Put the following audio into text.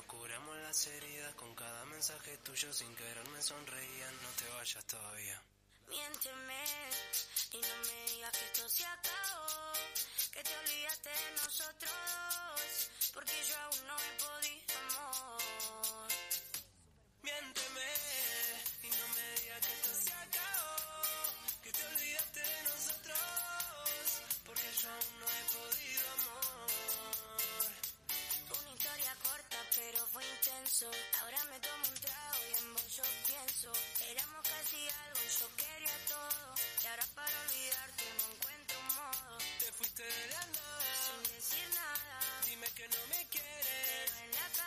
Curamos las heridas con cada mensaje tuyo, sin querer me sonreían, no te vayas todavía. Miénteme y no me digas que esto se acabó, que te olvidaste de nosotros dos, porque yo aún no he podido, amor. Miénteme y no me digas que esto se acabó, que te olvidaste de nosotros, porque yo aún no he podido, amor. Una historia corta pero fue intenso, ahora me tomo un trago y en vos yo pienso, éramos casi algo y yo quería todo, y ahora para olvidarte no encuentro un modo. Te fuiste de la nada, sin decir nada, dime que no me quieres, pero en la